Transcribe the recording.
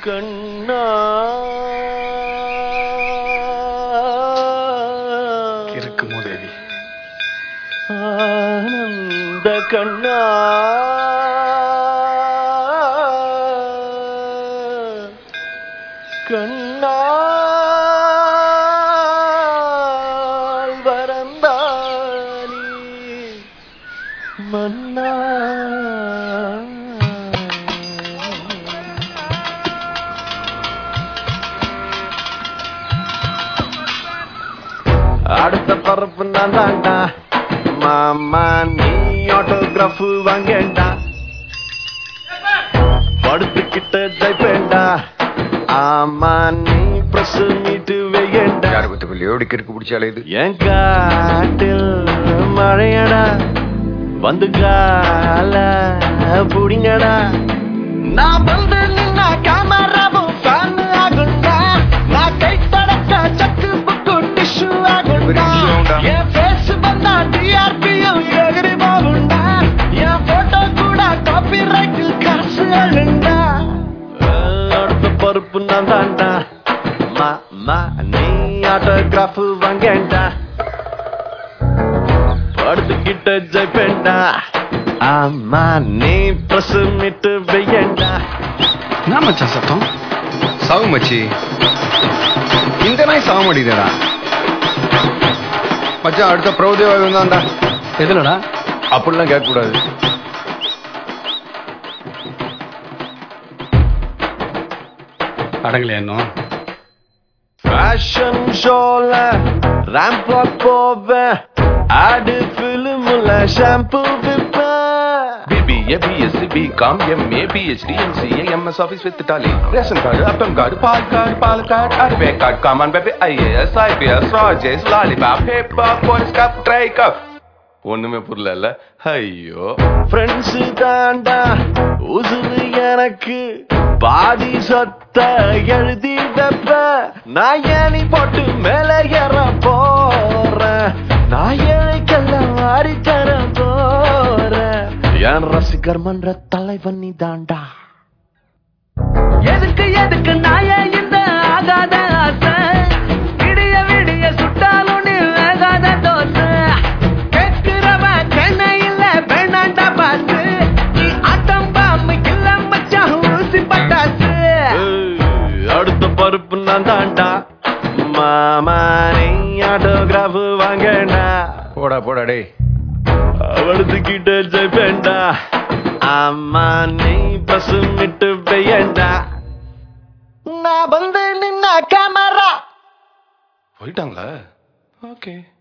கண்ணா இருக்குமோ தேவி ஆனந்த கண்ணா கண்ணா வரந்தானி மன்னா அடுத்த பரப்பு நான் தாண்டா மாமா நீ ஆட்டோகிராஃப் வாங்கேண்டா படுத்துக்கிட்ட ஜெயிப்பேண்டா ஆமா நீ பிரஸ் மீட்டு வையேண்டா யாரை பத்தி பிள்ளையோடி கிறுக்கு பிடிச்சாலே இது என் காட்டில் மழையடா வந்து கால புடிங்கடா நான் வந்து நின்னா கேமராவும் ஃபேன் ஆகுண்டா நான் கை தடக்க சக்கு புக்கு டிஷ்யூ ஆகுண்டா என் ஃபேஸ் வந்தா டிஆர்பியும் எகிரி போகுண்டா என் போட்டோ கூட காப்பி ரைட் காசு அழுண்டா அடுத்த பருப்பு நான் தாண்டா மாமா நீ ஆட்டோகிராஃப் வாங்கேண்டா படுத்துக்கிட்ட ஜெயிப்பேண்டா ஆமா நீ பிரஸ் மீட்டு வையேண்டா என்ன மச்சான் சத்தம் சாவு மச்சி இந்த நாய் சாவ மாட்டேங்குதா மச்சான் அடுத்த பிரபுதேவா வந்தாண்டா எதுலடா அப்படிலாம் கேட்க கூடாது அடங்கலையா இன்னும் ஃபேஷன் ஷோல ரேம்ப் வாக் போவேன் ஆடு ஃபிலிம்ல ஷாம்பு விப்பேன் BBA, BSc, BCom, MA, PhD, MCA, MS Office with Tally. Ration card, FM card, PAN card, PAL card, RBI card, come on baby, IAS, IPS, Rogers, Lollipop, Paper, Police Cup, Try Cup. ஒண்ணுமே புரியல ஐயோ friends தாண்டா உசுறு எனக்கு பாதி சொத்த எழுதி வைப்ப நான் ஏனி போட்டு மேல ஏற போறேன் நான் ஏழைக்கெல்லாம் வாரி தர போறேன் என் ரசிகர் மன்ற தலைவன் நீ தாண்டா எதுக்கு நாய இந்த ஆகாத ஆசை விடிய விடிய சுட்டாலும் நீ வேகாத தோசை கேட்கிறவன் சென்னையில் வேணாண்டா பாசு நீ ஆட்டம் பாம்புக்கில்ல மச்சான் ஊசி பட்டாசு அடுத்த பருப்பு நான் தாண்டா மாமா நீ ஆட்டோகிராஃப் வாங்கடா போடா போடா டே அவளுக்கிட்ட ஜெயிப்பேண்டா ஆமா நீ பஸ் மிட்டு வையேண்டா நான் வந்து நின்னா கேமரா போயிட்டாங்களா ஓகே